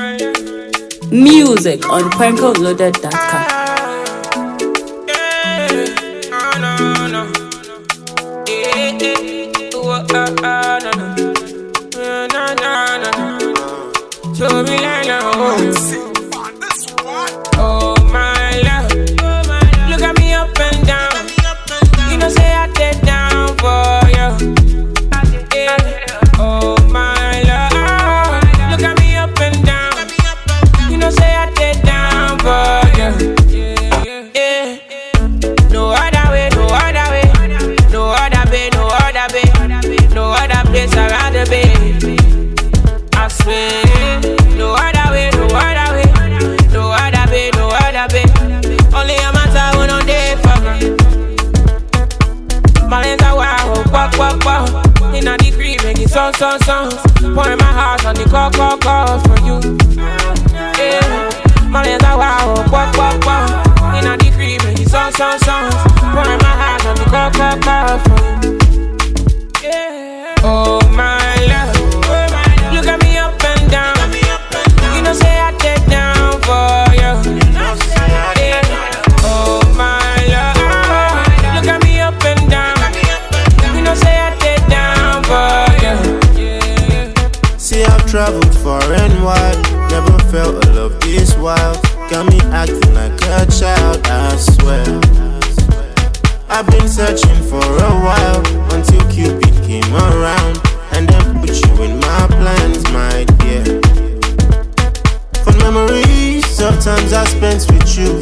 Music on PrankoLoaded.com. Show me like oh my love, look at me up and down. You know say I did down for you. Oh my love, look at me up and down. You know say I did down for you. No other way, no other way, no other way, no other way, no other place I'd rather be. I swear. No other way, no other way, no other way, no other way. Only a matter when I'm there for me. My hands are wild, walk. In a degree, making songs. Pouring my heart on the call for you. Yeah. My hands are wild, walk. In a degree, making songs. Pouring my heart on the call for you. Yeah. Oh my love, look at me up and down. You know say I take down for you. Oh my love, look at me up and down. You know say I take down for you. See I've traveled far and wide, never felt a love this wild. Got me acting like a child, I swear. I've been searching for a while until Cupid came around and then put you in my plans, my dear. Fun memories of times I spent with you.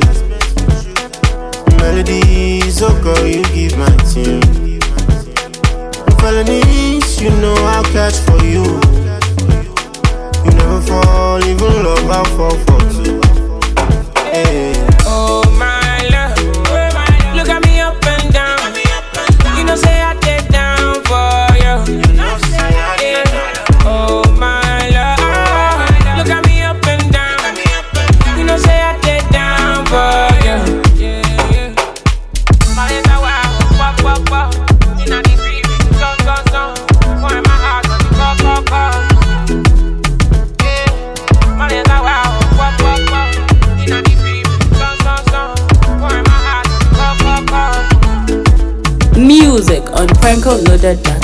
Melodies, oh girl, you give my tune. Felonies, you know I'll catch for you. You never fall, even love, I'll fall for two. Hey. Oh my love, look at me up and down. You know say I take down for you. Oh my love, look at me up and down. You know say I take down for you. My hands are wild, walk. In a degree, song. Pouring my heart on the call. Yeah. My hands are wild, walk. In a degree, song. Pouring my heart on the call. Music on PrankoLoaded.com.